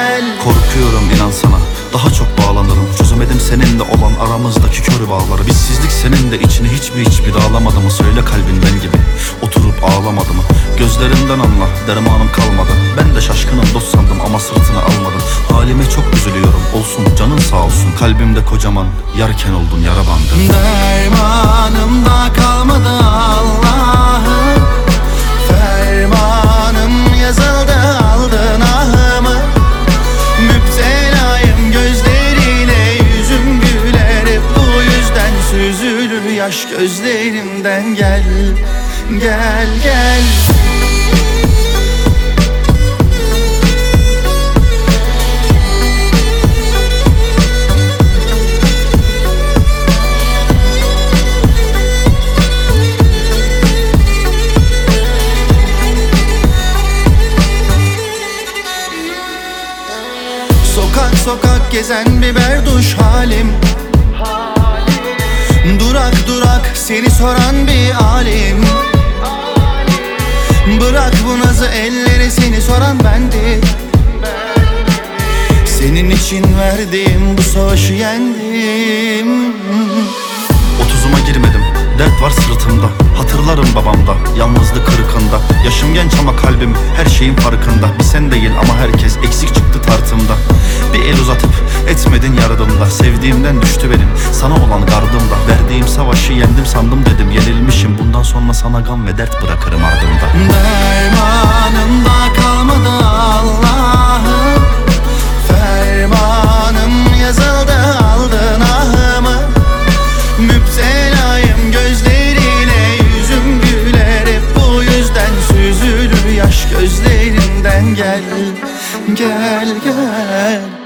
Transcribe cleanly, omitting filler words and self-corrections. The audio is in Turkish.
gel. Korkuyorum inan sana, daha çok bağlanırım. Çözemedim seninle olan aramızdaki kör bağları. Bizsizlik senin de içini hiçbir dağlamadı mı? Söyle kalbin ben gibi oturup ağlamadı mı? Gözlerimden anla, dermanım kalmadı. Ben de şaşkınım, dost sandım ama sırtını almadım. Halime çok üzülüyorum, olsun canın sağ olsun. Kalbimde kocaman yarken oldun yara bandı. Dermanım da kalmadı Allah'ım, fermanım yazıldı, aldın ahımı. Müptelayım gözlerine, yüzüm güler hep bu yüzden süzülür yaş gözlerimden. Gel, gel, gel. Sokak sokak gezen bir berduş halim, durak durak seni soran bir alim. Bırak bu nazı elleri, seni soran bendim. Senin için verdiğim bu savaşı yendim. 30'uma girmedim, dert var sırtımda. Hatırlarım babamda, yalnızlık kırıkında. Yaşım genç ama kalbim her şeyin farkında. Bir sen değil ama herkes eksik çıktı tartımda. Bir el uzatıp etmedin yardımda. Sevdiğimden düştü benim sana olan gardımda. Verdiğim savaşı yendim sandım dedim, yenilmişim. Bundan sonra sana gam ve dert bırakırım ardımda. Dermanım da kalmadı Allah'ım, fermanım yazıldı, aldın ahımı. Müptelayım gözlerine, yüzüm güler hep bu yüzden süzülür yaş gözlerinden. Gel, gel, gel.